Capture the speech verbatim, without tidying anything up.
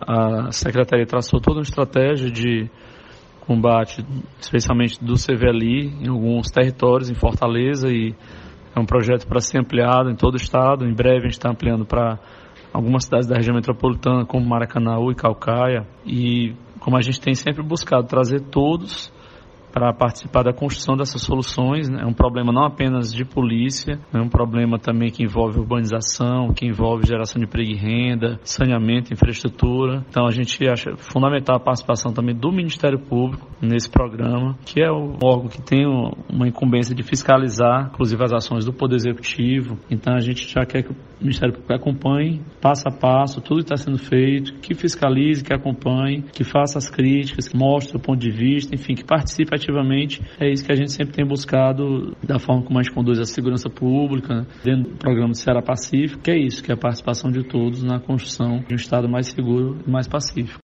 a Secretaria traçou toda uma estratégia de combate, especialmente do C V L I, em alguns territórios, em Fortaleza, e é um projeto para ser ampliado em todo o estado. Em breve a gente está ampliando para algumas cidades da região metropolitana, como Maracanaú e Caucaia, e como a gente tem sempre buscado trazer todos para participar da construção dessas soluções, né? É um problema não apenas de polícia, é um problema também que envolve urbanização, que envolve geração de emprego e renda, saneamento, infraestrutura. Então a gente acha fundamental a participação também do Ministério Público nesse programa, que é o órgão que tem uma incumbência de fiscalizar, inclusive as ações do Poder Executivo. Então a gente já quer que o Ministério Público acompanhe passo a passo tudo que está sendo feito, que fiscalize, que acompanhe, que faça as críticas, que mostre o ponto de vista, enfim, que participe ativamente. É isso que a gente sempre tem buscado da forma como a gente conduz a segurança pública, né? Dentro do programa de Ceará Pacífico, que é isso, que é a participação de todos na construção de um Estado mais seguro e mais pacífico.